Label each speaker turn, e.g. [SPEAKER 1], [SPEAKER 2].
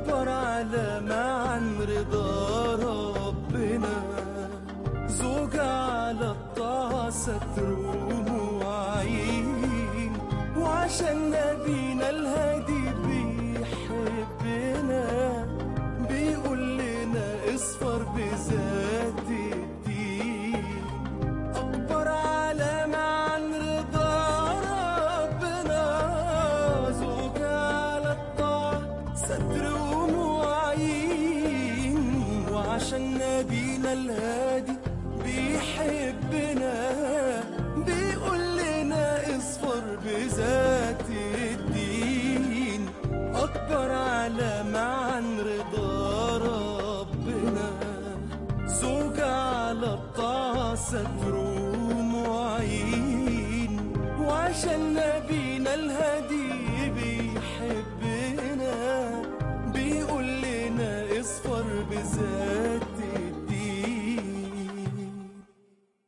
[SPEAKER 1] أكبر علامة عن رضا ربنا. زوجة على الطاعة ستر ومعين، وعشان نبينا الهادي بيحبنا بيقول لنا اصفر بذات الدين. أكبر علامة عن رضا ربنا زوجة على الطاعة ستر ومعين، وعشان نبينا الهادي بيحبنا بيقول لنا اصفر بذات الدين. أكبر علامة عن رضا ربنا زوجة على الطاعة ستر ومعين، وعشان